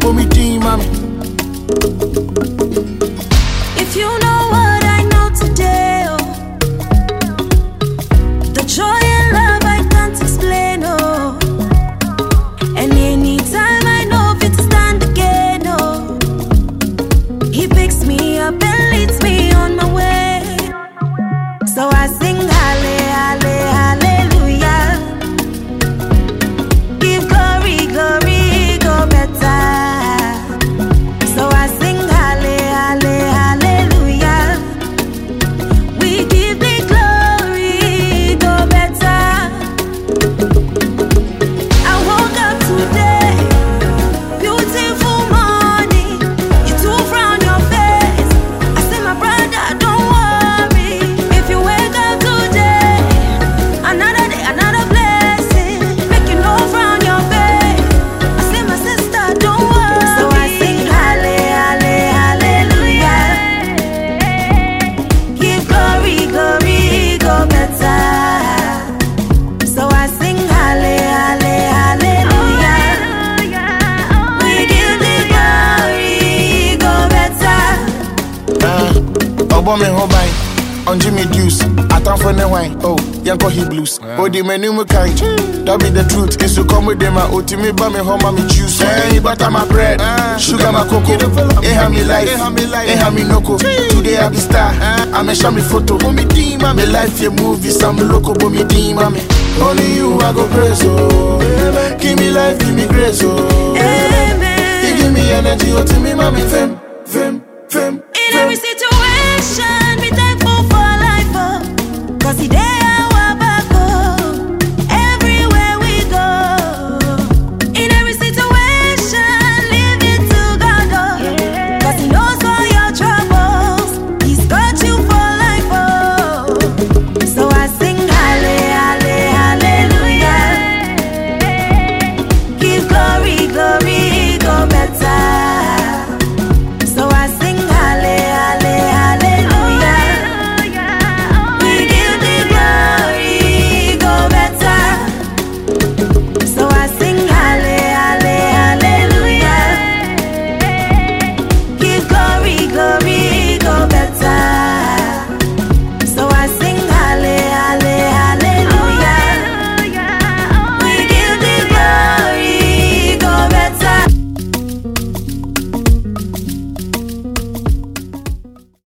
for me team, mommy. If you know what I know today, oh, the joy and love I can't explain, oh. And anytime I know fit to stand again, oh, he picks me up and leads me on my way. So I sing hallelujah. Give glory, glory, go better. So I sing hallelujah. We give the glory, go better. I woke up today, beautiful morning. You two frown your face. I say, my brother, don't worry. If you wake up today, another day, another blessing. Make you no frown your face. I say, my sister, don't worry. So I sing hallelujah. Give glory, glory, go better. So I sing hallelujah. We give the glory, go better. Obo me ho ban on Jimmy Deuce. I turn for the wine. Oh, yanko he blues. Oh, the menu me kind. That be the truth. Is to come with them. Oh, to me, but me home, me choose. Hey, butter my bread, sugar my cocoa. Hey, have me life, hey, have me noko. Today I be star. I'm a shammy photo. Oh, me team, me life your movie. Some loco, but me team, me. Only you I go praise. Oh, give me life, give me grace. Oh, Amen. you give me energy. Oh, to me, mommy fame.